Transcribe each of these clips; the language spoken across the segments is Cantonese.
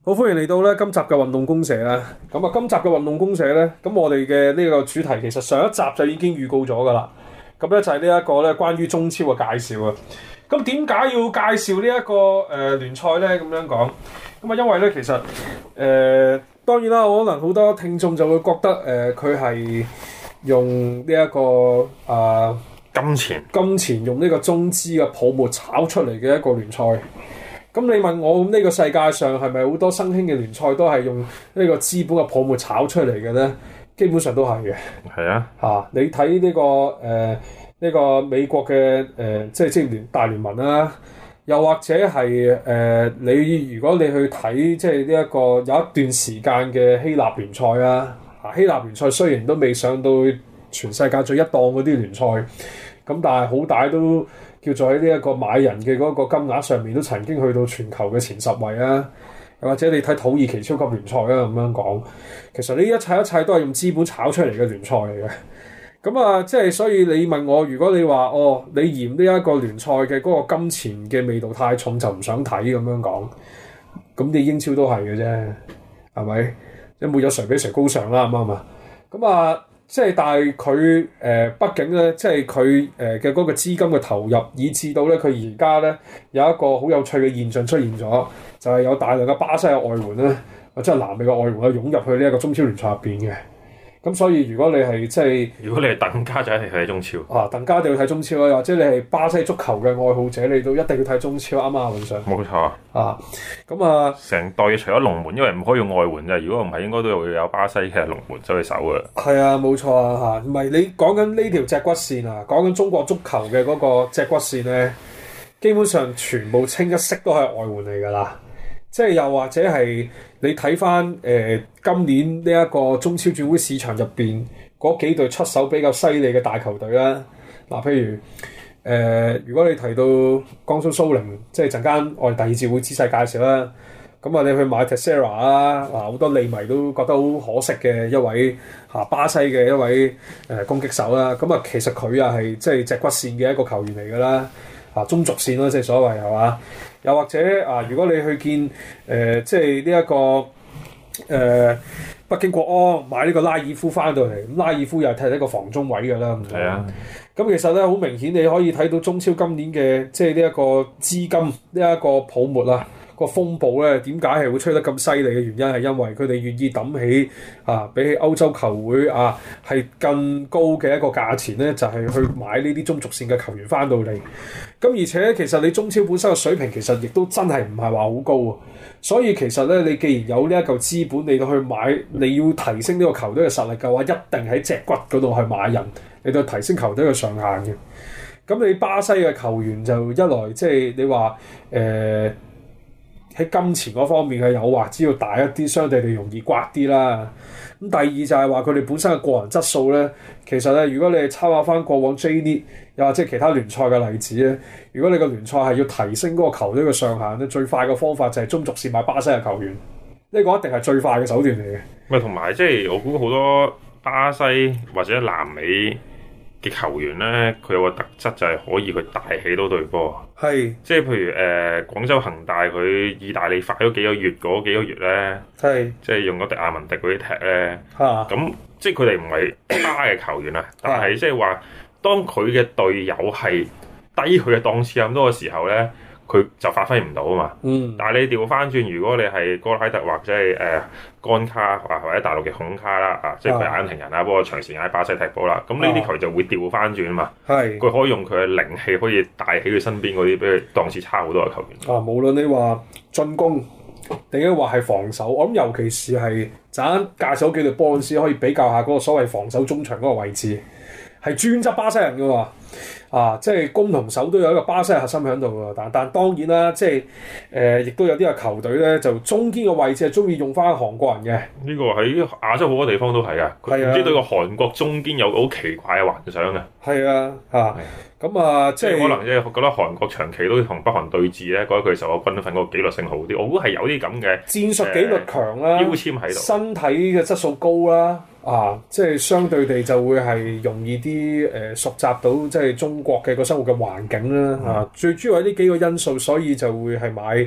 好，歡迎嚟到咧今集嘅運動公社啦。咁啊，今集嘅運動公社咧，咁我哋嘅呢個主題其實上一集就已經預告咗噶啦。咁咧就係呢一個咧關於中超嘅介紹啊。咁點解要介紹呢一個聯賽咧？咁樣講，咁啊，因為咧其實當然啦，可能好多聽眾就會覺得佢係用呢一個金錢用呢個中資嘅泡沫炒出嚟嘅一個聯賽。咁你問我，咁呢個世界上係咪好多新興嘅聯賽都係用呢個資本嘅泡沫炒出嚟嘅咧？基本上都係嘅。 係啊， 你睇呢個美國嘅即係大聯盟啦，又或者係你如果你去睇即係呢一個有一段時間嘅希臘聯賽啦，希臘聯賽雖然都未上到全世界最一檔嗰啲聯賽，咁但係好大都叫做喺呢一個買人嘅嗰個金額上面都曾經去到全球嘅前10位啊！又或者你睇土耳其超級聯賽啊咁樣講，其實呢一切都係用資本炒出嚟嘅聯賽嚟嘅。咁啊，即係所以你問我，如果你話你嫌呢一個聯賽嘅嗰個金錢嘅味道太重，就唔想睇咁樣講，咁你英超都係嘅啫，係咪？即係沒有誰比誰高尚啦，啱唔啱啊？咁啊。即係，但係佢畢竟咧，即係佢嘅嗰個資金嘅投入，以至到咧佢而家咧有一個好有趣嘅現象出現咗，就係有大量嘅巴西嘅外援咧，或者係南美嘅外援咧湧入去呢一個中超聯賽入邊嘅。咁所以如果你係即係，如果你係鄧家就一定睇中超鄧家一定要睇中超啦，或者你係巴西足球嘅愛好者，你都一定要睇中超啱啱揾上。 冇錯咁啊， 成隊除咗龍門，因為唔可以用外援啫。如果唔係，應該都會有巴西嘅龍門走去守嘅。 係啊，冇錯啊，唔係你講緊呢條脊骨線啊，講緊中國足球嘅嗰個脊骨線咧，基本上全部清一色都係外援嚟㗎啦。即係又或者係你睇翻今年呢一個中超轉會市場入邊嗰幾隊出手比較犀利嘅大球隊啦，譬如如果你提到江蘇蘇寧，即係陣間我哋第二節會仔細介紹啦。咁啊，你去買 Teixeira 啦，好多利迷都覺得好可惜嘅一位巴西嘅一位攻擊手啦。咁啊，其實佢啊係即係脊骨線嘅一個球員嚟㗎啦，中軸線啦，即係所謂係嘛？又或者如果你去見即係呢一個北京國安買呢個拉爾夫翻到嚟，咁拉爾夫又係踢呢個防中位㗎啦。 係啊， 咁其實咧好明顯，你可以睇到中超今年嘅即係呢一個資金呢一個泡沫啊個風暴咧，點解係會吹得咁犀利嘅原因係因為佢哋願意抌起比起歐洲球會係更高嘅一個價錢咧，就係去買呢啲中軸線嘅球員翻到嚟。咁而且其實你中超本身嘅水平其實亦都真係唔係話好高啊。所以其實咧，你既然有呢一嚿資本嚟到去買，你要提升呢個球隊嘅實力嘅話，一定喺脊骨嗰度去買人嚟到提升球隊嘅上限嘅。咁你巴西嘅球員就一來即係你話喺金錢嗰方面嘅誘惑只要大一啲，相對地容易刮啲啦。咁第二就係話佢哋本身嘅個人質素咧，其實咧如果你係參考翻過往 J-League 又或者其他聯賽嘅例子咧，如果你個聯賽係要提升嗰個球隊嘅上限咧，最快嘅方法就係中軸線買巴西嘅球員，呢個一定係最快嘅手段嚟嘅。 咪同埋即係我估好多巴西或者南美嘅球員咧，佢有個特質就係可以去帶起到隊波。 係， 即係譬如廣州恒大佢意大利快咗幾個月咧， 係， 即係用咗迪亞文迪嗰啲踢咧，咁即係佢哋唔係差嘅球員啊，但係即係話當佢嘅隊友係低佢嘅檔次咁多嘅時候咧，佢就發揮唔到啊嘛。但係你調翻轉，如果你係哥拉特或者係甘卡或者大陸嘅孔卡啦，即係佢係阿根廷人啦，不過長時間喺巴西踢波啦，咁呢啲球就會調翻轉啊嘛。佢可以用佢嘅靈氣可以帶起佢身邊嗰啲比佢檔次差好多嘅球員。 無論你話進攻定係話係防守，我諗尤其是係陣介紹幾隊波嗰陣時，可以比較下嗰個所謂防守中場嗰個位置，係專執巴西人嘅喎。即係攻同守都有一個巴西核心喺度㗎，但當然啦，即係亦都有啲嘅球隊咧，就中堅嘅位置係中意用翻韓國人嘅。 呢個喺亞洲好多地方都係㗎，佢唔知對個韓國中堅有好奇怪嘅幻想嘅。 係啊，咁即係可能即係覺得韓國長期都同北韓對峙咧，覺得佢受個軍訓個紀律性好啲。我估係有啲咁嘅戰術紀律強啦， 標籤喺度， 身體嘅質素高啦。即係相對地就會係容易啲熟習到即係中國嘅個生活嘅環境啦。最主要係呢幾個因素，所以就會係買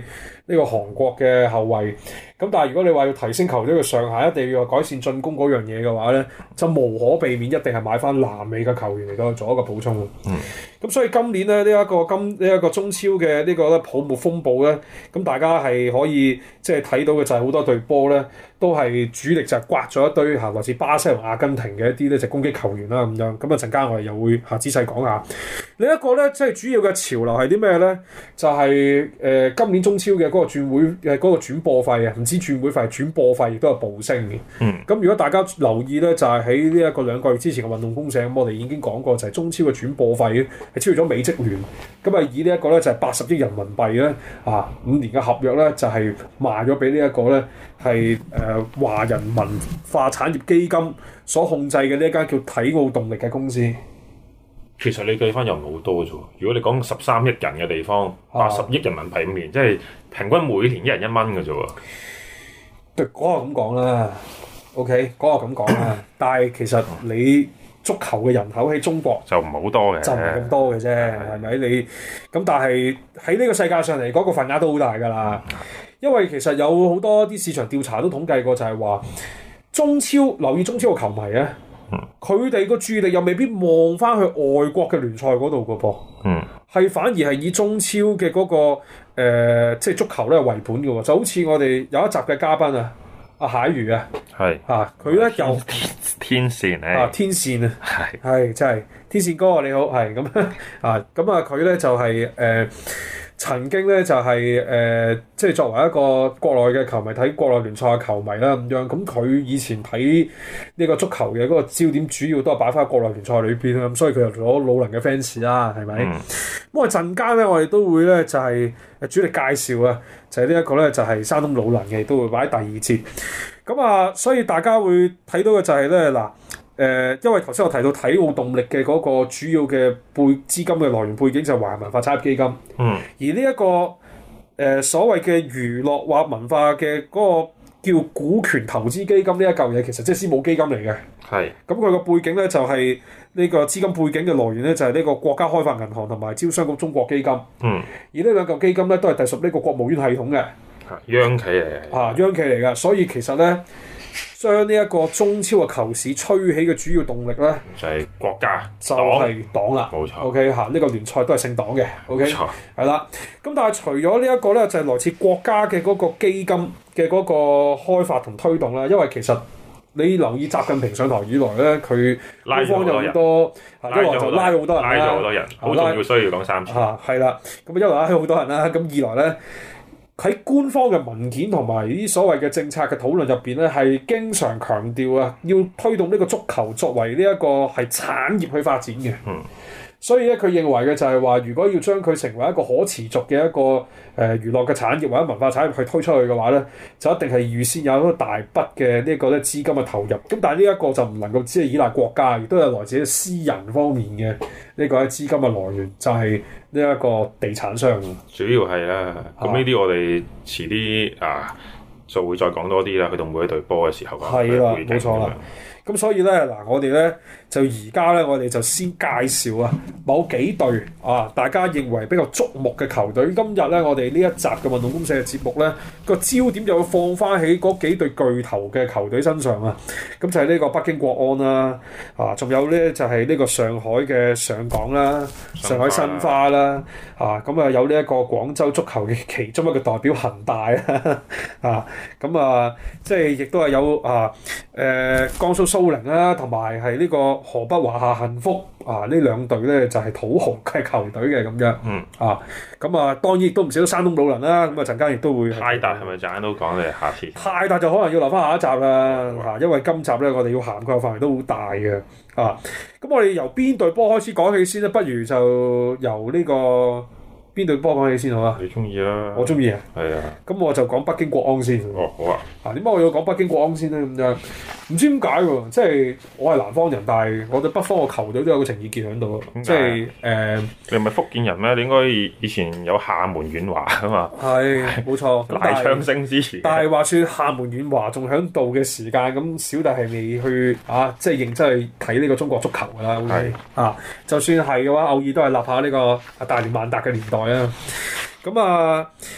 呢個韓國嘅後衞。咁但係如果你話要提升球隊嘅上限，一定要改善進攻嗰樣嘢嘅話咧，就無可避免一定係買翻南美嘅球員嚟到做一個補充。咁所以今年咧呢一個中超嘅呢個咧泡沫風暴咧，咁大家係可以即係睇到嘅就係好多隊波咧都係主力就係刮咗一堆來自巴西同阿根廷嘅一啲咧就攻擊球員啦咁樣。咁啊陣間我哋又會仔細講下。另一個咧即係主要嘅潮流係啲咩咧？就係今年中超嘅嗰個轉會嗰個轉播費啊，唔止轉會費，轉播費亦都係暴升嘅。咁如果大家留意咧，就係喺呢一個2個月之前嘅運動公社，咁我哋已經講過，就係中超嘅轉播費係超越咗美職聯。咁啊以呢一個咧就係80億人民幣咧5年嘅合約咧就係賣咗俾呢一個咧係華人文化產業基金所控制嘅呢一間叫體奧動力嘅公司。 其實你計翻又唔係好多啫喎。如果你講13億人嘅地方，80億人民幣5年，即係平均每年1人1蚊嘅啫喎。 對，嗰個咁講啦 ，OK， 嗰個咁講啦。但係其實你足球嘅人口喺中國就唔係好多嘅， 就唔係咁多嘅啫，係咪？你咁但係喺呢個世界上嚟講，個份額都好大㗎啦。因為其實有好多啲市場調查都統計過，就係話中超留意中超嘅球迷啊，佢哋個注意力又未必望翻去外國嘅聯賽嗰度㗎噃，係反而係以中超嘅嗰個即係足球咧為本嘅喎，就好似我哋有一集嘅嘉賓啊，阿蟹魚啊， 係佢咧又天線咧， 天線啊，係真係天線哥你好，係咁佢咧就係曾經咧就係即係作為一個國內嘅球迷睇國內聯賽嘅球迷啦咁樣，咁佢以前睇呢個足球嘅嗰個焦點主要都係擺翻喺國內聯賽裏邊啦，咁所以佢又做咗魯能嘅 fans 啦，係咪？咁我陣間咧我哋都會咧就係主力介紹啊，就係呢一個咧就係山東魯能嘅，都會擺喺第2節。咁所以大家會睇到嘅就係咧嗱。因為頭先我提到體奧動力嘅嗰個主要嘅資金嘅來源背景就係華人文化產業基金，而呢一個所謂嘅娛樂或文化嘅嗰個叫股權投資基金呢一嚿嘢，其實即係私募基金嚟嘅。係咁佢個背景咧就係呢個資金背景嘅來源咧就係呢個國家開發銀行同埋招商局中國基金。而呢兩嚿基金咧都係隸屬呢個國務院系統嘅， 央企嚟嘅。 央企嚟嘅，所以其實咧。將呢一個中超嘅球市吹起嘅主要動力咧， 就係國家， 就係黨啦。 冇錯。 OK 呢個聯賽都係姓黨嘅。OK 係啦。咁但係除咗呢一個咧，就係來自國家嘅嗰個基金嘅嗰個開發同推動啦。因為其實你留意習近平上台以來咧，佢官方有好多，一來就拉好多人啦， 拉咗好多人，好重要需要講3次。 係啦。咁一來拉好多人啦，咁二來咧。喺官方嘅文件同埋呢啲所謂嘅政策嘅討論入邊咧，係經常強調啊，要推動呢個足球作為呢一個係產業去發展嘅。所以咧，佢認為嘅就係話，如果要將佢成為一個可持續嘅一個娛樂嘅產業或者文化產業去推出去嘅話咧，就一定係預先有一個大筆嘅呢個咧資金嘅投入。咁但係呢一個就唔能夠只係依賴國家，亦都有來自私人方面嘅呢個資金嘅來源，就係呢一個地產商。 主要係啦，咁呢啲我哋遲啲就會再講多啲啦。去到每一隊波嘅時候係啦，冇錯啦。咁所以咧嗱，我哋咧就而家咧，我哋就先介紹某幾隊大家認為比較矚目嘅球隊。今日咧，我哋呢一集嘅運動公社嘅節目咧，個焦點就會放翻喺嗰幾隊巨頭嘅球隊身上啊。咁就係呢個北京國安啦，仲有咧就係呢個上海嘅上港啦，上海申花啦，咁有呢一個廣州足球嘅其中一個代表恒大啦，即係亦都係有江蘇蘇寧啦，同埋係呢個河北華夏幸福呢兩隊咧就係土豪嘅球隊嘅咁樣。當然亦都唔少得山東魯能啦。咁陣間亦都會泰達係咪陣間都講你下次？ 泰達就可能要留翻下一集啦，因為今集咧我哋要涵蓋範圍都好大嘅。咁我哋由邊隊波開始講起先咧？不如就由呢個邊隊波講起先好啊？ 你中意啦， 我中意啊。 係啊。咁我就講北京國安先。 好啊。 點解我要講北京國安先咧？咁樣唔知點解喎，即係我係南方人，但係我對北方嘅球隊都有個情意結喺度。即係你係咪福建人咩？你應該以前有廈門遠華啊嘛。 係冇錯。 大昌星之前。 但係話說廈門遠華仲喺度嘅時間，咁小弟係未去即係認真去睇呢個中國足球㗎啦。係就算係嘅話，偶爾都係立下呢個大連萬達嘅年代啊。咁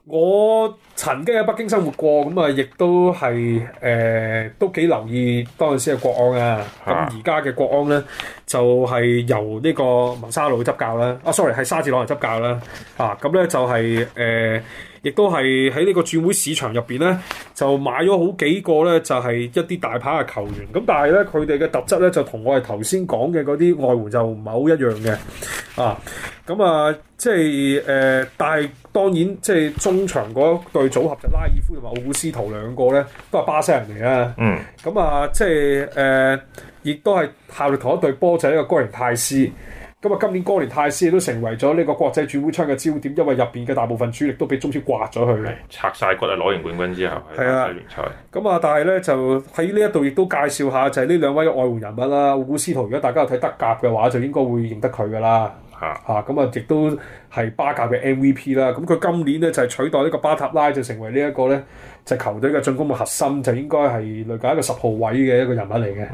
我曾經喺北京生活過，咁啊，亦都係都幾留意當陣時嘅國安啊。咁而家嘅國安咧，就係由呢個文沙路執教啦。sorry， 係沙治朗嚟執教啦。咁咧就係亦都係喺呢個轉會市場入邊咧，就買咗好幾個咧，就係一啲大牌嘅球員。咁但係咧，佢哋嘅特質咧，就同我哋頭先講嘅嗰啲外援就唔係好一樣嘅。即係但係當然即係中場嗰對組合就拉爾夫同埋奧古斯圖兩個咧，都係巴西人嚟啊。即係亦都係效力同一隊波，就係呢個哥連泰斯。咁啊，今年哥連泰斯都成為咗呢個國際轉會窗嘅焦點，因為入邊嘅大部分主力都俾中超刮咗去嘅， 拆晒骨啊！攞完冠軍之後喺巴西聯賽。 咁啊，但係咧就喺呢一度亦都介紹下，就係呢兩位外援人物啦。奧古斯圖，如果大家有睇德甲嘅話，就應該會認得佢噶啦。亦都係巴甲嘅 MVP 啦。咁佢今年咧就係取代呢個巴塔拉，就成為呢一個咧就係球隊嘅進攻嘅核心，就應該係類近一個10號位嘅一個人物嚟嘅。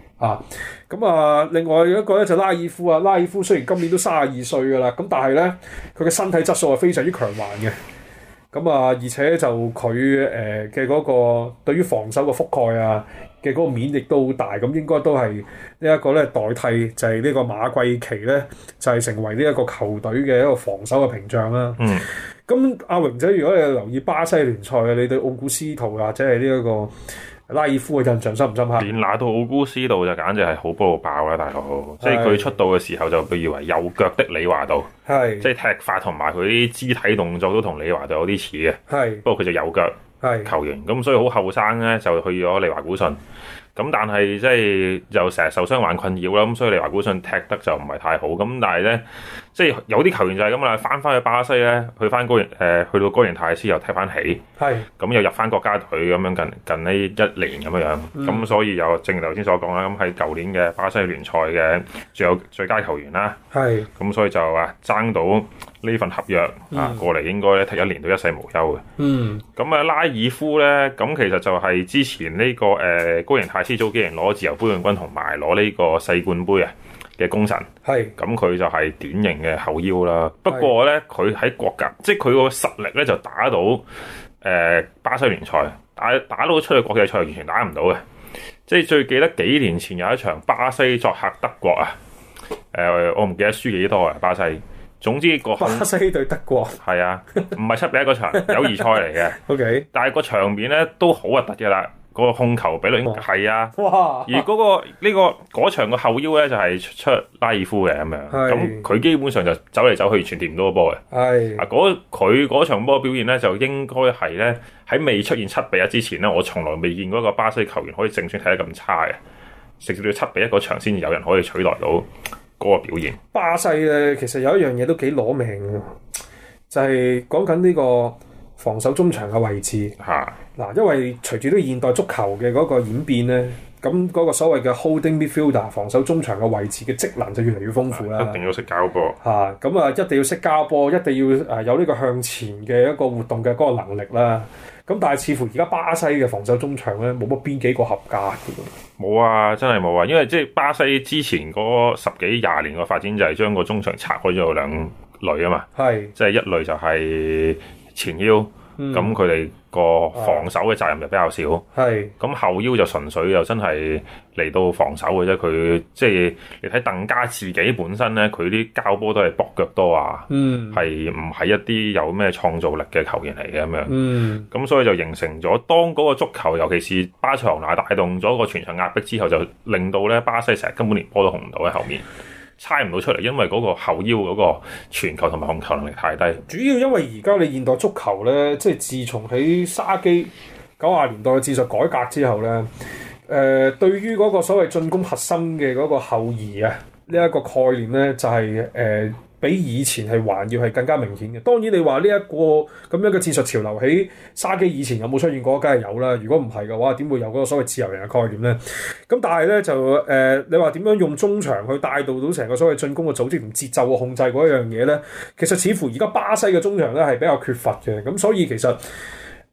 另外一個咧就拉爾夫啊，拉爾夫雖然今年都32歲噶啦，咁但係咧佢嘅身體質素係非常之強橫嘅。而且就佢嘅嗰個對於防守嘅覆蓋啊嘅嗰個面亦都好大，咁應該都係呢一個咧代替就係呢個馬季奇咧就係成為呢一個球隊嘅一個防守嘅屏障啦。咁阿榮仔，如果你留意巴西聯賽嘅，你對奧古斯圖或者係呢一個拉爾夫嘅印象深唔深刻？ 連拿到奧古斯圖就簡直係好波到爆啦，大佬！即係佢出道嘅時候就被譽為右腳的李華道，即係踢法同埋佢啲肢體動作都同李華道有啲似嘅。不過佢就右腳球員，咁所以好後生咧就去咗利華古遜。咁但係即係又成日受傷患困擾啦，咁所以利華古遜踢得就唔係太好。咁但係咧，即係有啲球員就係咁啦，翻去巴西咧，去到哥連泰斯又踢翻起，咁又入翻國家隊咁樣近呢1年咁樣。咁所以又正如頭先所講啦，咁喺舊年嘅巴西聯賽嘅仲有最佳球員啦。咁所以就爭到呢份合約過嚟，應該咧踢1年到一世無憂嘅。咁拉爾夫咧，咁其實就係之前呢個哥連泰斯早幾年攞自由杯冠軍同埋攞呢個世冠杯嘅功臣，咁佢就係典型嘅後腰啦。不過咧，佢喺國家，即係佢個實力咧就打到巴西聯賽，打到出去國際賽完全打唔到嘅。即係最記得幾年前有一場巴西作客德國我唔記得輸幾多巴西。總之巴西對德國係唔係7-1嗰場友誼賽嚟嘅。但係個場面咧都好核突嘅啦。嗰個控球比率係而嗰場個後腰咧就係出拉爾夫嘅咁樣，咁佢基本上就走嚟走去完全掂唔到個波嘅。佢嗰場波表現咧就應該係咧喺未出現7-1之前咧，我從來未見過一個巴西球員可以正選睇得咁差嘅，直至到7-1嗰場先至有人可以取代到嗰個表現。 巴西咧其實有一樣嘢都幾攞命嘅，就係講緊呢個防守中場嘅位置。因為隨住呢個現代足球嘅嗰個演變咧，咁嗰個所謂嘅 holding midfielder 防守中場嘅位置嘅職能就越嚟越豐富啦。 一定要識交波一定要識交波，一定要有呢個向前嘅一個活動嘅嗰個能力啦。咁但係似乎而家巴西嘅防守中場咧冇乜邊幾個合格嘅。 冇真係冇因為即係巴西之前嗰10幾20年嘅發展就係將個中場拆開咗兩類啊嘛。即係一類就係前腰。咁佢哋個防守嘅責任就比較少，咁後腰就純粹又真係嚟到防守嘅啫。佢即係你睇鄧加自己本身咧，佢啲交波都係搏腳多係唔係一啲有咩創造力嘅球員嚟嘅咁樣。咁所以就形成咗，當嗰個足球尤其是巴塞羅那帶動咗個全場壓迫之後，就令到咧巴西成日根本連波都控唔到喺後面。猜唔到出嚟，因為嗰個後腰嗰個傳球同埋控球能力太低。 主要因為而家你現代足球咧，即係自從喺沙基90年代嘅戰術改革之後咧，對於嗰個所謂進攻核心嘅嗰個後移呢一個概念咧，就係比以前係還要係更加明顯嘅。當然你話呢一個咁樣嘅戰術潮流喺沙基以前有冇出現過？梗係有啦。如果唔係嘅話，點會有嗰個所謂自由人嘅概念咧？咁但係咧就你話點樣用中場去帶導到成個所謂進攻嘅組織同節奏嘅控制嗰一樣嘢咧？其實似乎而家巴西嘅中場咧係比較缺乏嘅。咁所以其實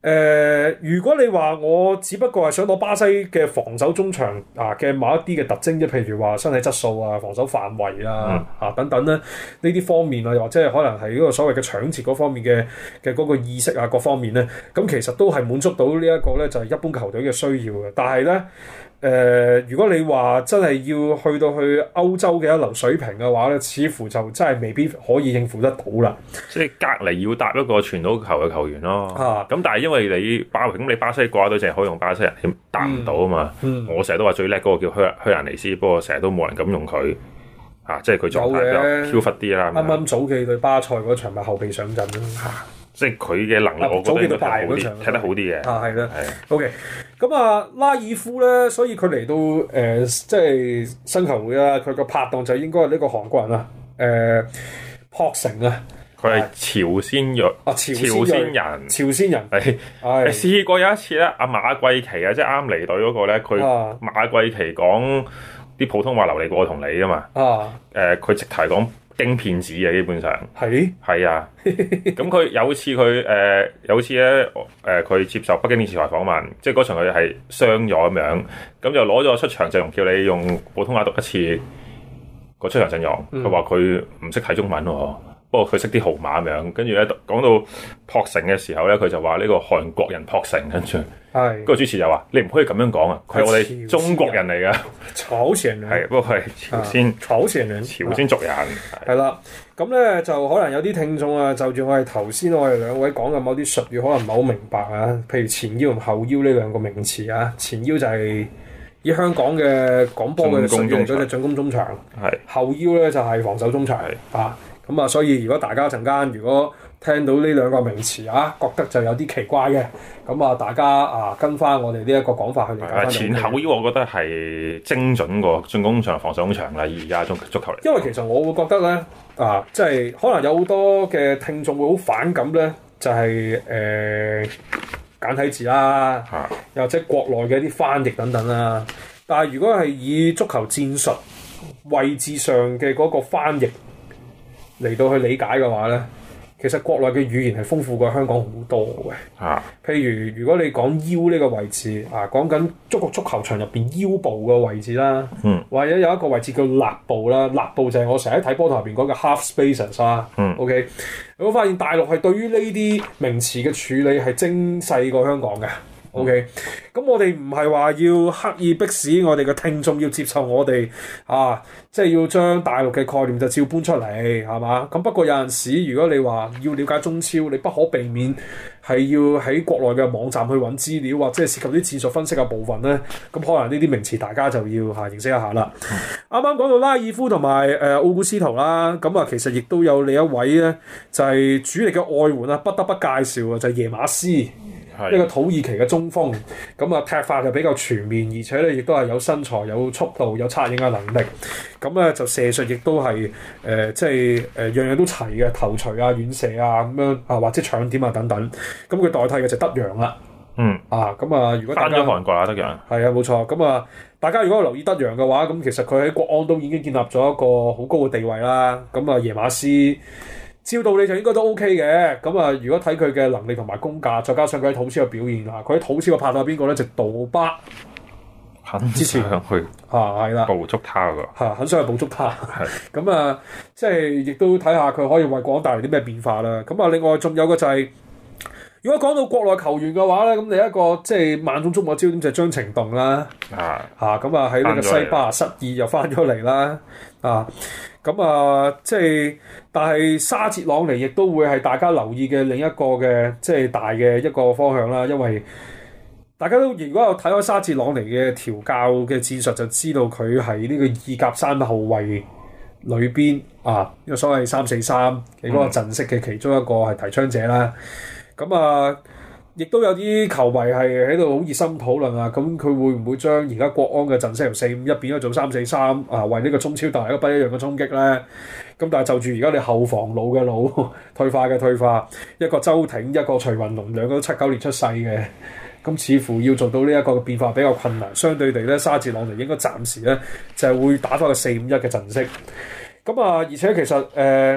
如果你話我只不過係想攞巴西嘅防守中場嘅某一啲嘅特徵，即譬如話身體質素啊、防守範圍等等咧，呢啲方面啊，又或者係可能係嗰個所謂嘅搶截嗰方面嘅嗰個意識啊，各方面咧，咁其實都係滿足到呢一個咧，就係一般球隊嘅需要嘅。但係咧，如果你話真係要去到去歐洲嘅一流水平嘅話咧，似乎就真係未必可以應付得到啦。 即係隔離要搭一個傳到球嘅球員咯。咁但係因為你巴西國家隊淨係可以用巴西人，你搭唔到啊嘛。我成日都話最叻嗰個叫虛蘭尼斯，不過成日都冇人敢用佢。即係佢狀態比較飄忽啲啦。啱啱早期對巴塞嗰場咪後備上陣啦。 即係佢嘅能力，我覺得應該踢得好啲嘅。 係啦。OK。咁拉爾夫咧，所以佢嚟到即係新球會啦，佢個拍檔就應該係呢個韓國人啊，朴成啊。 佢係朝鮮裔。朝鮮人。係。試過有一次咧，阿馬季奇啊，即係啱離隊嗰個咧，佢馬季奇講啲普通話流利過同你噶嘛。佢直頭講京片子嘅，基本上係啊。咁佢有次咧，佢接受北京電視台訪問，即係嗰場佢係傷咗咁樣，咁就攞咗出場陣容，叫你用普通話讀一次個出場陣容。佢話佢唔識睇中文喎，不過佢識啲號碼咁樣。跟住咧講到朴成嘅時候咧，佢就話呢個韓國人朴成，跟住嗰個主持就話：你唔可以咁樣講啊！佢係我哋中國人嚟㗎， 朝鮮人係，不過佢係朝鮮族人。 係啦，咁咧就可能有啲聽眾啊，就住我哋頭先我哋兩位講嘅某啲術語，可能唔係好明白啊。譬如前腰同後腰呢兩個名詞啊，前腰就係以香港嘅廣播嘅術語嚟講，就進攻中場；後腰咧就係防守中場。咁所以如果大家陣間如果聽到呢兩個名詞覺得就有啲奇怪嘅，咁大家跟翻我哋呢一個講法去理解。 前後腰我覺得係精準過進攻場、防守中場啦，而家足球嚟。 因為其實我會覺得咧，即係可能有好多嘅聽眾會好反感咧，就係簡體字啦，又或者國內嘅一啲翻譯等等啦。但係如果係以足球戰術位置上嘅嗰個翻譯嚟到去理解嘅話咧，其實國內嘅語言係豐富過香港好多嘅。譬如如果你講腰呢個位置講緊足球場入邊腰部嘅位置啦，或者有一個位置叫肋部啦，肋部就係我成日喺睇波台入邊講嘅 half spaces 啦。OK， 我發現大陸係對於呢啲名詞嘅處理係精細過香港嘅。OK， 咁我哋唔係話要刻意迫使我哋嘅聽眾要接受我哋即係要將大陸嘅概念就照搬出嚟，係嘛？咁不過有陣時，如果你話要了解中超，你不可避免係要喺國內嘅網站去揾資料，或者係涉及啲戰術分析嘅部分咧，咁可能呢啲名詞大家就要認識一下啦。啱啱講到拉爾夫同埋奧古斯圖啦，咁其實亦都有另一位咧，就係主力嘅外援啊，不得不介紹啊，就係耶馬斯。一個土耳其嘅中鋒，咁踢法就比較全面，而且咧亦都係有身材、有速度、有策應嘅能力。咁咧就射術亦都係即係樣樣都齊嘅，頭槌遠射咁樣或者搶點等等。咁佢代替嘅就德陽啦。如果翻咗韓國啦，德陽係冇錯。咁大家如果留意德陽嘅話，咁其實佢喺國安都已經建立咗一個好高嘅地位啦。咁耶馬斯照道理就應該都 OK 嘅，咁如果睇佢嘅能力同埋功架，再加上佢喺土超嘅表現佢喺土超嘅拍檔係邊個咧？就杜巴， 之前去係啦， 捕捉他很想去捕捉他。咁即係亦都睇下佢可以為國安帶嚟啲咩變化啦。咁另外仲有個就係，如果講到國內球員嘅話咧，咁你一個即係萬眾矚目焦點就係張呈棟啦。喺呢個西班牙失意又翻咗嚟啦。即係，但係沙捷朗尼亦都會係大家留意嘅另一個嘅即係大嘅一個方向啦。因為大家都如果有睇開沙捷朗尼嘅調教嘅戰術，就知道佢係呢個意甲3後衛裏邊呢個所謂3-4-3嘅嗰個陣式嘅其中一個係提倡者啦。亦都有啲球迷係喺度好熱心討論咁佢會唔會將而家國安嘅陣式由4-5-1變咗做3-4-3為呢個中超帶嚟一個不一樣嘅衝擊咧？咁但係就住而家你後防老嘅老，退化嘅退化，一個周挺，一個徐雲龍，兩個都79年出世嘅，咁似乎要做到呢一個變化比較困難。相對地咧，沙捷朗尼應該暫時咧就係會打翻個4-5-1嘅陣式。而且其實不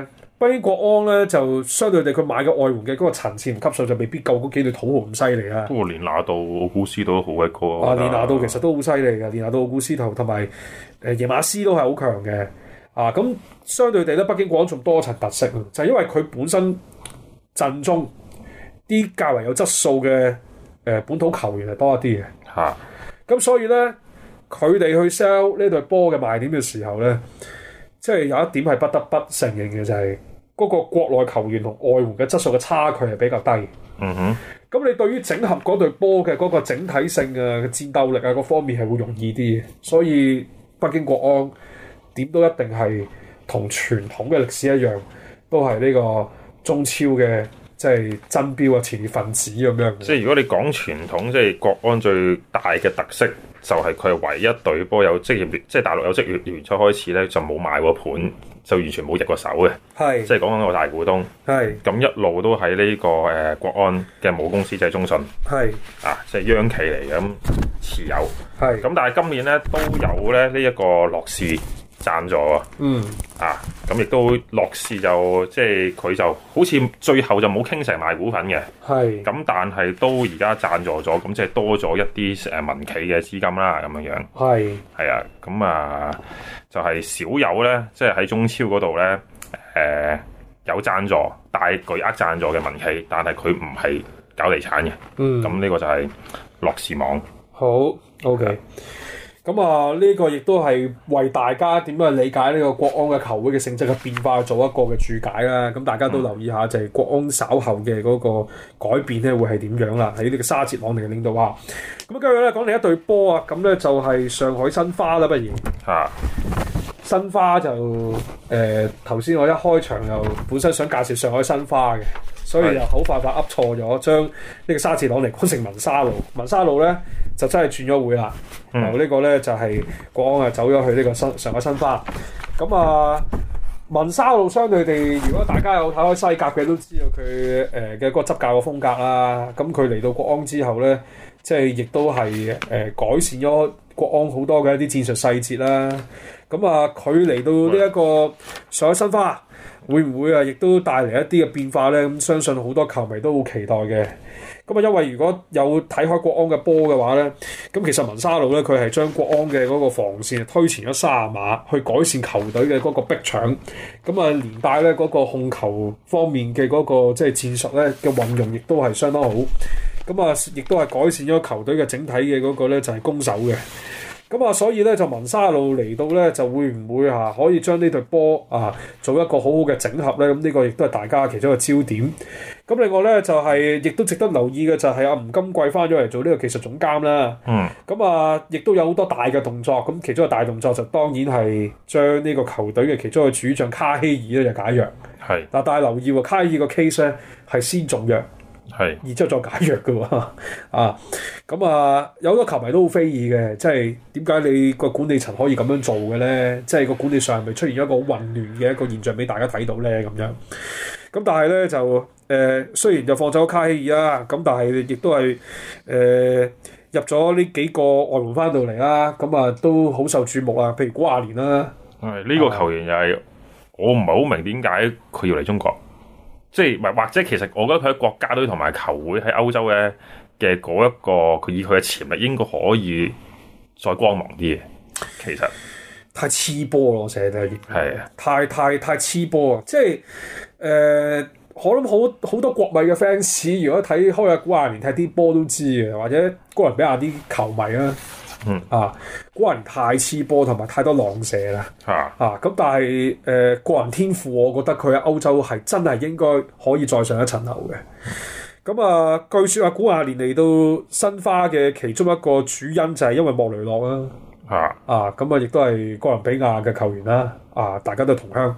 北京國安咧就相對地佢買嘅外援嘅嗰個層次同級數就未必夠嗰幾隊土豪咁犀利啦。 不過連拿度奧古斯都好鬼高啊！連拿度其實都好犀利嘅，連拿度奧古斯同埋耶馬斯都係好強嘅。啊，咁相對地咧，北京國安仲多一層特色，就係因為佢本身陣中啲較為有質素嘅本土球員係多一啲嘅。 嚇！ 咁所以咧，佢哋去 sell 呢隊波嘅賣點嘅時候咧，即係有一點係不得不承認嘅，就係嗰個國內球員同外援嘅質素嘅差距係比較低。 嗯哼。 咁你對於整合嗰隊波嘅嗰個整體性啊、戰鬥力啊嗰方面係會容易啲嘅，所以北京國安點都一定係同傳統嘅歷史一樣，都係呢個中超嘅即係爭標啊、前列分子咁樣。 即係如果你講傳統，即係國安最大嘅特色就係佢係唯一隊波有職業聯，即係大陸有職業聯賽開始咧就冇買過盤，就完全冇入過手嘅。係，即係講緊個大股東。係，咁一路都喺呢個國安嘅母公司就係中信。係，啊，即係央企嚟嘅咁持有。係，咁但係今年咧都有咧呢一個樂視贊助啊。咁亦都樂視就即係佢就好似最後就冇傾成賣股份嘅。係，咁但係都而家贊助咗，咁即係多咗一啲民企嘅資金啦，咁樣樣。係啊，咁啊就係少有咧，即係喺中超嗰度咧，有贊助大巨額贊助嘅民企，但係佢唔係搞地產嘅。咁呢個就係樂視網。好 ，OK。咁啊，呢個亦都係為大家點樣理解呢個國安嘅球會嘅性質嘅變化做一個嘅注解啦。咁大家都留意下，就係國安稍後嘅嗰個改變咧，會係點樣啦？喺呢個沙哲朗尼嘅領導下，咁跟住咧講另一隊波啊，咁咧就係上海申花啦，不如申花就頭先我一開場又本身想介紹上海申花嘅，所以又好快噏錯咗，將呢個沙哲朗尼講成文沙路，文沙路咧就真係轉咗會啦。由呢個咧就係國安走咗去呢個上海申花。咁啊，文沙路相對地，如果大家有睇開西甲嘅都知道佢嘅嗰個執教嘅風格啦。咁佢嚟到國安之後咧，即係亦都係改善咗國安好多嘅一啲戰術細節啦。咁啊，佢嚟到呢一個上海申花，會唔會啊，亦都帶嚟一啲嘅變化咧？咁相信好多球迷都好期待嘅。咁啊，因為如果有睇開國安嘅波嘅話咧，咁其實文沙路咧佢係將國安嘅嗰個防線推前咗30碼，去改善球隊嘅嗰個逼搶。咁啊，連帶咧嗰個控球方面嘅嗰個即係戰術咧嘅運用，亦都係相當好。咁啊，亦都係改善咗球隊嘅整體嘅嗰個咧就係攻守嘅。咁啊，所以咧就文沙路嚟到咧，就會唔會可以將呢隊波做一個好好嘅整合咧？咁呢個亦都係大家其中一個焦點。咁另外咧就係亦都值得留意嘅就係阿吳金貴翻咗嚟做呢個技術總監啦。咁啊，亦都有好多大嘅動作。咁其中一個大動作就當然係將呢個球隊嘅其中一個主將卡希爾咧就解約。但係留意喎，卡希爾個 case 咧係先續約。然之後再解約嘅喎。咁有好多球迷都好非議嘅，即係點解你個管理層可以咁樣做嘅咧？即係個管理上係咪出現咗一個好混亂嘅一個現象俾大家睇到咧？咁樣咁但係咧就雖然就放走卡希爾啦，咁但係亦都係入咗呢幾個外援翻到嚟啦，咁啊都好受注目啊。譬如古亞連啦， 呢個球員又係我唔係好明點解佢要嚟中國。即係或者其實我覺得佢喺國家隊同埋球會喺歐洲嘅嗰一個，佢以佢嘅潛力應該可以再光芒啲嘅。其實太黐波咯，我成日都係太黐波啊！即係我諗好多國米嘅 fans，如果睇開阿古亞連踢啲波都知嘅，或者哥倫比亞啲球迷啦。古亞連太黐波同埋太多浪射啦。咁但係個人天賦，我覺得佢喺歐洲係真係應該可以再上一層樓嘅。咁據說古亞連嚟到申花嘅其中一個主因就係因為莫雷諾啦。咁亦都係哥倫比亞嘅球員啦。大家都同鄉。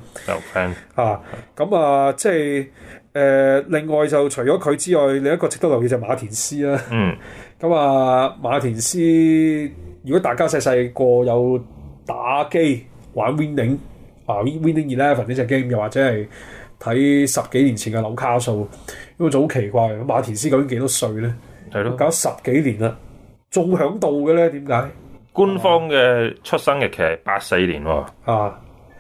咁即係另外就除咗佢之外，另一個值得留意就係馬田斯啦。咁馬田斯，如果大家細個有打機玩 Winning Winning 11呢隻 game， 又或者係睇10幾年前嘅紐卡素，咁就好奇怪。馬田斯究竟幾多歲咧？係咯，搞10幾年啦，仲響度嘅咧？點解？ 官方嘅出生日期係84年喎。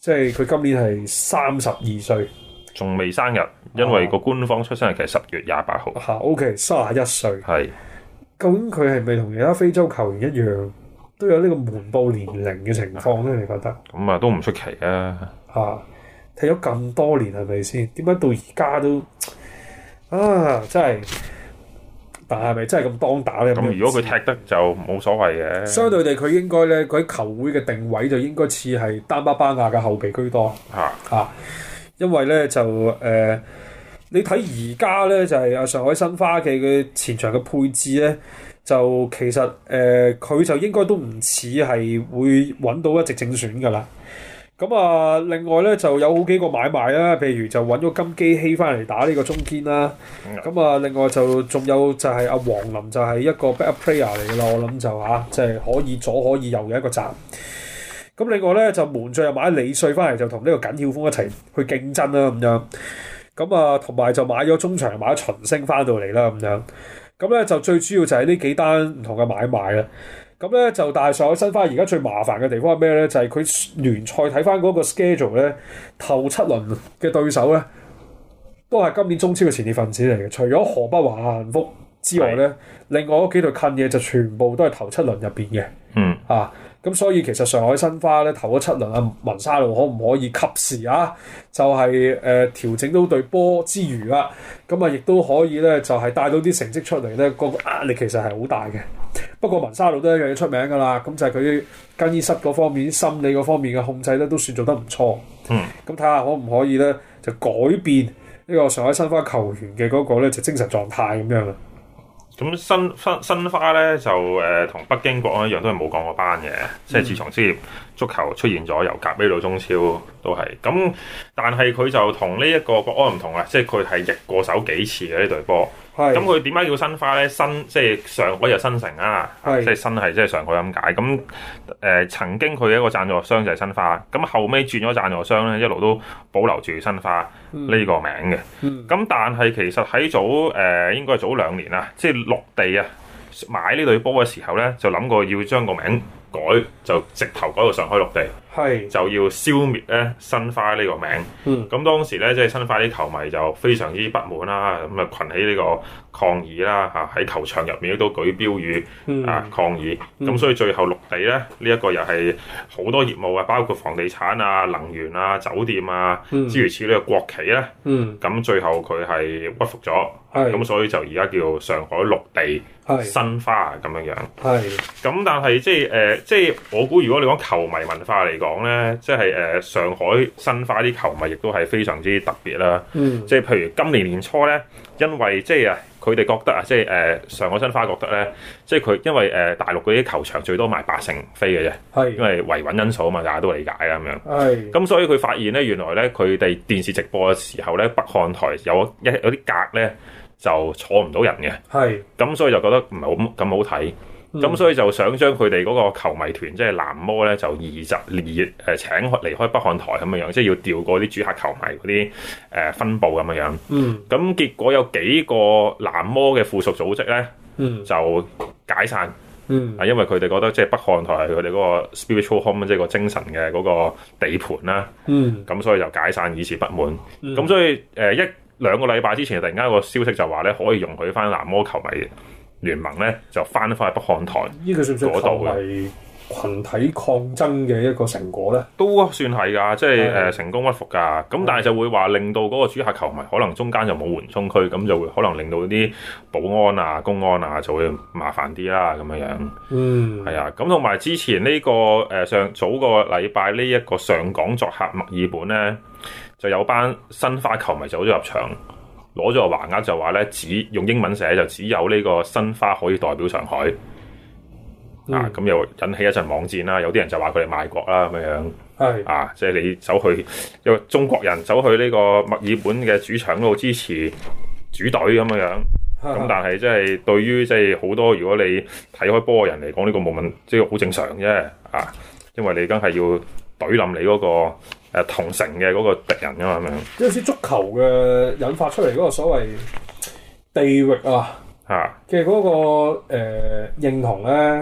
即係佢今年係32歲， 仲未生日，因為個官方出生日期係10月28號。 嚇，OK， 31歲。 係。 究竟佢係咪同其他非洲球員一樣，都有呢個瞞報年齡嘅情況咧？你覺得？ 咁啊，都唔出奇啊！ 踢咗咁多年係咪先？點解到而家都真係？但係咪真係咁當打咧？ 咁如果佢踢得就冇所謂嘅。 相對地，佢應該咧，佢喺球會嘅定位就應該似係丹巴巴亞嘅後備居多。因為咧就你睇而家咧就係上海申花嘅前場嘅配置咧，就其實佢就應該都唔似係會揾到一席正選㗎啦。咁啊，另外咧就有好幾個買賣啦，譬如就揾咗金基希翻嚟打呢個中堅啦。咁啊，另外就仲有就係阿黃林就係一個 backup player 嚟㗎啦。我諗就即係可以左可以右嘅一個站。咁另外咧就門將又買李帥翻嚟，就同呢個簡曉峰一齊去競爭啦咁樣。咁啊，同埋就買咗中場買咗秦升翻到嚟啦咁樣。咁咧就最主要就係呢幾單唔同嘅買賣啦。咁咧就但係上海申花而家最麻煩嘅地方係咩咧？就係佢聯賽睇翻嗰個 schedule 咧，頭7輪嘅對手咧都係今年中超嘅前列分子嚟嘅。除咗河北華夏幸福之外咧，另外嗰幾隊近嘢就全部都係頭7輪入邊嘅。咁所以其實上海申花咧頭嗰7輪文沙路可唔可以及時就係調整到隊波之餘啦，咁亦都可以咧就係帶到啲成績出嚟咧，個壓力其實係好大嘅。不過文沙路都一樣嘢出名㗎啦，咁就係佢更衣室嗰方面、心理嗰方面嘅控制咧都算做得唔錯。咁睇下可唔可以咧就改變呢個上海申花球員嘅嗰個咧就精神狀態咁樣啊。 咁申花咧就同北京國安一樣，都係冇降過班嘅，即係自從職業足球出現咗，由甲 A 到中超都係。咁但係佢就同呢一個國安唔同啊，即係佢係逆過手幾次嘅呢隊波。咁佢點解叫申花咧？即係上海就新城啊，即係新係即係上海咁解。咁曾經佢一個贊助商就係申花，咁後尾轉咗贊助商咧，一路都保留住申花呢個名嘅。咁但係其實喺應該係早2年啦，即係綠地啊買呢隊波嘅時候咧，就諗過要將個名改，就直頭改到上海綠地，就要消滅咧申花呢個名。咁當時咧即係申花啲球迷就非常之不滿啦，咁啊群起呢個抗議啦喺球場入面都舉標語抗議。咁所以最後綠地咧呢一個又係好多業務啊，包括房地產啊、能源啊、酒店啊諸如此類嘅國企咧。咁最後佢係屈服咗，咁所以就而家叫上海綠地申花咁樣樣。咁但係即係我估，如果你講球迷文化嚟講咧，即係上海申花啲球迷亦都係非常之特別啦。即係譬如今年年初咧，因為即係佢哋覺得即係上海申花覺得咧，即係佢因為大陸嗰啲球場最多賣8成飛嘅啫，因為維穩因素啊嘛，大家都理解啦咁樣。咁所以佢發現咧，原來咧佢哋電視直播嘅時候咧，北看台有啲格咧就坐唔到人嘅。咁所以就覺得唔係咁好睇。咁所以就想將佢哋嗰個球迷團，即係藍魔咧，就請離開北看台咁樣樣，即係要調過啲主客球迷嗰啲分佈咁樣樣。咁結果有幾個藍魔嘅附屬組織咧，就解散。因為佢哋覺得即係北看台係佢哋嗰個 spiritual home， 即係個精神嘅嗰個地盤啦。咁所以就解散，以示不滿。咁所以1-2個禮拜之前，突然間有個消息就話咧，可以容許翻藍魔球迷聯盟咧就翻去北看台， 呢個算唔算球迷群體抗爭嘅一個成果咧？ 都算係㗎，即係成功屈服㗎。咁但係就會話令到嗰個主客球迷可能中間就冇緩衝區，咁就會可能令到啲保安啊、公安啊就會麻煩啲啦咁樣樣。係啊，咁同埋之前呢個早個禮拜呢一個上港作客墨爾本咧，就有班申花球迷走咗入場。攞咗個橫額就話咧，用英文寫就只有呢個申花可以代表上海。咁又引起一陣網戰啦。有啲人就話佢哋賣國啦咁樣。即係你走去有中國人走去呢個墨爾本嘅主場嗰度支持主隊咁樣。咁但係即係對於即係好多如果你睇開波嘅人嚟講，呢個冇問題，即係好正常啫。因為你梗係要懟冧你嗰個同城嘅嗰個敵人㗎嘛，咁樣。有時足球嘅引發出嚟嗰個所謂地域嘅嗰個認同咧，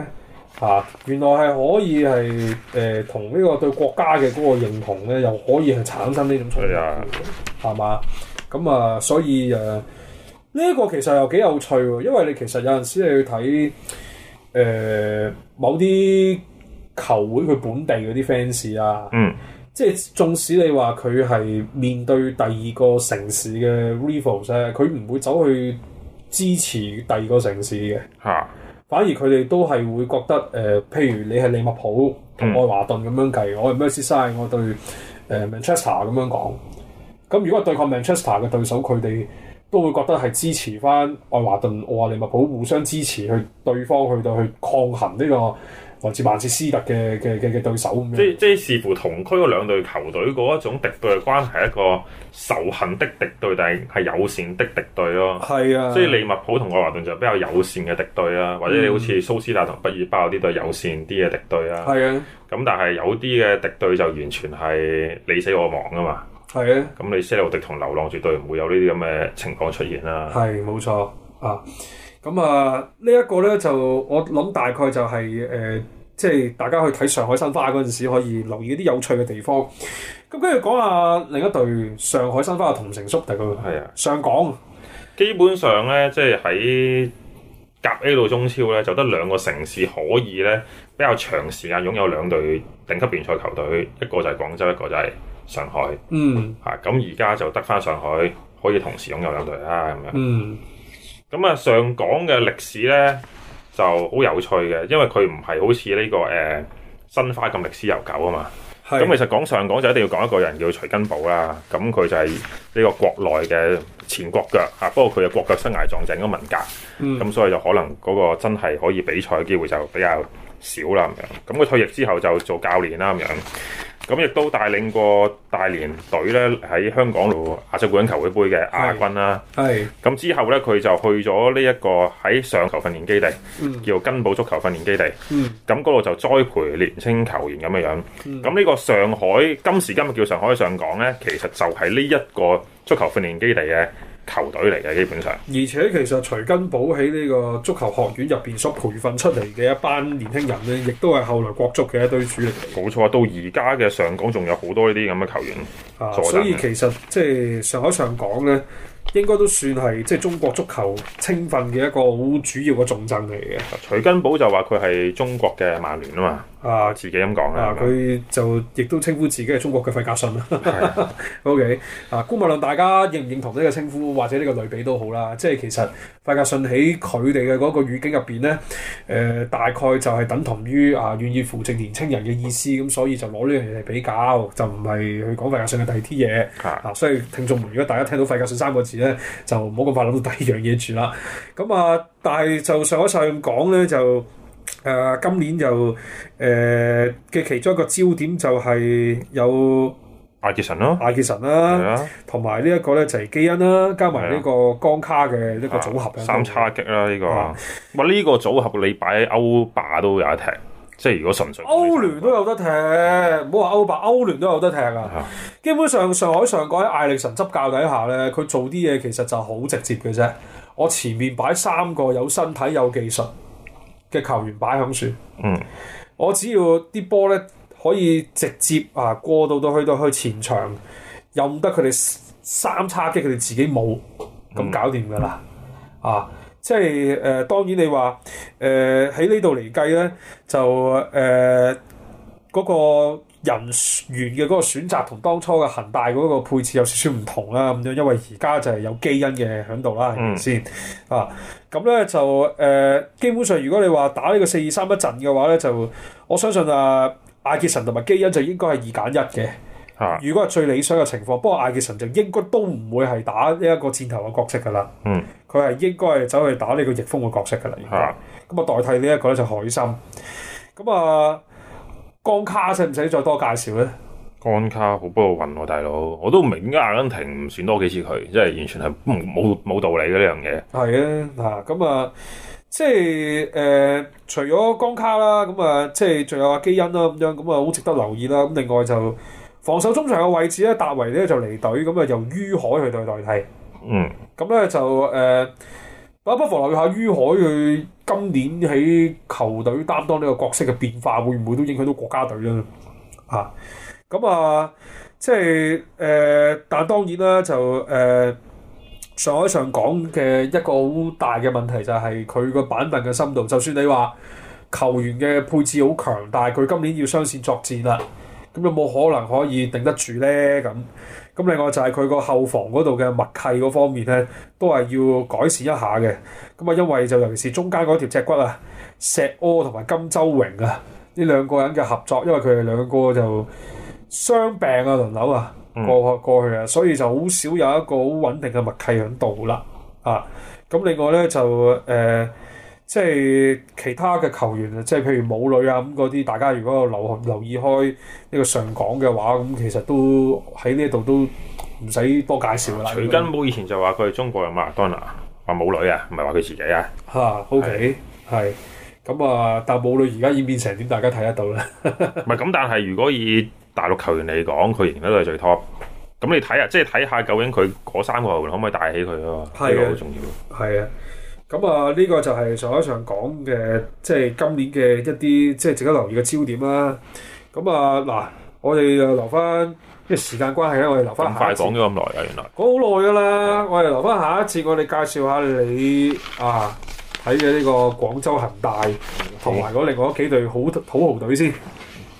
原來係可以係同呢個對國家嘅嗰個認同咧，又可以係產生呢種衝突，係嘛？咁啊，所以呢一個其實又幾有趣喎，因為你其實有陣時你去睇某啲球會佢本地嗰啲 fans 啊，即係縱使你話佢係面對第二個城市嘅 rivals 咧，佢唔會走去支持第二個城市嘅，反而佢哋都係會覺得譬如你係利物浦同愛華頓咁樣計，我係 Merseyside，我對Manchester 咁樣講。咁如果係對抗 Manchester 嘅對手，佢哋都會覺得係支持翻愛華頓，我話利物浦互相支持去對方去到去抗衡呢個來自曼徹斯特嘅對手咁樣。 即係視乎同區嗰兩隊球隊嗰一種敵對嘅關係，一個仇恨的敵對，定係友善的敵對咯。係啊，所以利物浦同愛華頓就比較友善嘅敵對啦，或者你好似蘇斯達同畢爾包嗰啲都係友善啲嘅敵對啦。係啊，咁但係有啲嘅敵對就完全係你死我亡啊嘛。係啊，咁你些路迪同流浪絕對唔會有呢啲咁嘅情況出現啦。係冇錯啊。咁啊，呢一個咧就我諗大概就係即係大家去睇上海申花嗰陣時，可以留意啲有趣嘅地方。咁跟住講下另一隊上海申花嘅同城宿敵咯。係啊，上港基本上咧，即係喺甲 A 到中超咧，就得兩個城市可以咧比較長時間擁有兩隊頂級聯賽球隊，一個就係廣州，一個就係上海。咁而家就得翻上海可以同時擁有兩隊啦，咁樣。咁啊，上港嘅歷史咧就好有趣嘅，因為佢唔係好似呢個申花咁歷史悠久啊嘛。咁其實講上港就一定要講一個人叫徐根寶啦。咁佢就係呢個國內嘅前國腳嚇，不過佢嘅國腳生涯撞正咗文革，咁所以就可能嗰個真係可以比賽嘅機會就比較少啦咁樣。咁佢退役之後就做教練啦咁樣。咁亦都帶領過大連隊咧喺香港度亞洲冠軍球會杯嘅亞軍啦。咁之後咧，佢就去咗呢一個喺上球訓練基地，叫根寶足球訓練基地。咁嗰度就栽培年青球員咁嘅樣。咁呢個上海今時今日叫上海上港咧，其實就係呢一個足球訓練基地嘅球隊嚟嘅，基本上。而且其實徐根寶喺呢個足球學院入邊所培訓出嚟嘅一班年輕人咧，亦都係後來國足嘅一堆主力嚟。冇錯，到而家嘅上港仲有好多呢啲咁嘅球員。所以其實即係上海上港咧，應該都算係即係中國足球青訓嘅一個好主要嘅重鎮嚟嘅。徐根寶就話佢係中國嘅曼聯啊嘛。自己咁講啦。佢就亦都稱呼自己係中國嘅費格遜啦。OK。姑勿論大家認唔認同呢個稱呼或者呢個類比都好啦。即係其實費格遜喺佢哋嘅嗰個語境入邊咧，大概就係等同於願意扶植年青人嘅意思。咁所以就攞呢樣嘢嚟比較，就唔係去講費格遜嘅第二啲嘢。所以聽眾們，如果大家聽到費格遜三個字咧，就唔好咁快諗到第二樣嘢住啦。咁但係就上海上港咧就。今年就嘅其中一個焦點就係有艾傑臣啦，同埋呢一個咧就係基恩啦，加埋呢個江卡嘅呢個組合三叉戟啦呢個。呢個組合你擺喺歐霸都有得踢，即係如果純粹歐聯都有得踢，唔好話歐霸，歐聯都有得踢啊！基本上上海上港喺艾力神執教底下咧，佢做啲嘢其實就好直接嘅啫。我前面擺三個有身體有技術嘅球員擺響樹，我只要啲波咧可以直接過到去前場，任得佢哋三叉戟，佢哋自己冇咁搞掂噶啦。即係當然你話喺呢度嚟計咧，就嗰個人員嘅嗰個選擇同當初嘅恒大嗰個配置有少少唔同啦，咁樣因為而家就係有基恩嘅喺度啦，係咪先？咁咧就基本上如果你話打呢個4-2-3-1陣嘅話咧，就我相信艾傑臣同埋基恩就應該係2揀1嘅。如果係最理想嘅情況，不過艾傑臣就應該都唔會係打呢一個箭頭嘅角色噶啦。佢係應該係走去打呢個翼鋒嘅角色噶啦。咁代替呢一個咧就海森。咁江卡使唔使再多介紹咧？江卡好不過運喎，大佬，我都唔明點解阿根廷唔選多幾次佢，即係完全係冇道理嘅呢樣嘢。係啊，咁即係除咗江卡啦，咁即係仲有阿基恩啦，咁樣咁好值得留意啦。咁另外就防守中場嘅位置咧，達維咧就離隊，咁由于海去代替。咁咧就不妨留意下于海佢今年喺球隊擔當呢個角色嘅變化，會唔會都影響到國家隊咧？咁即係但當然啦，就上海上港嘅一個好大嘅問題就係佢個板凳嘅深度。就算你話球員嘅配置好強，但係佢今年要雙線作戰啦，咁有冇可能可以頂得住咧？咁另外就係佢個後防嗰度嘅默契嗰方面咧，都係要改善一下嘅。因為就尤其是中間嗰條脊骨啊，石柯同埋金周榮啊，呢兩個人嘅合作，因為佢哋兩個就傷病啊輪流啊過去啊，所以就好少有一個好穩定嘅默契喺度啦。咁另外咧就即係其他嘅球員啊，即係譬如武磊啊咁嗰啲，大家如果留意開呢個上港嘅話，咁其實都喺呢度都唔使多介紹啦。 徐根寶以前就話佢係中國嘅馬拉多納，話武磊啊，唔係話佢自己啊。 OK 係咁但武磊而家演變成點，大家睇得到啦。 唔係咁，但係如果以大陸球員嚟講，佢仍然都係最 top。咁你睇下，即係睇下究竟佢嗰三個球員可唔可以帶起佢咯？呢個好重要。 係啊。咁呢個就係上海上港嘅，即係今年嘅一啲即係值得留意嘅焦點啦。嗱，我哋就留翻，因為時間關係咧，我哋留翻下一節。咁快講咗咁耐啊，原來講好耐㗎啦。我哋留翻下一節，我哋介紹下你睇嘅呢個廣州恒大同埋嗰另外幾隊土豪隊先。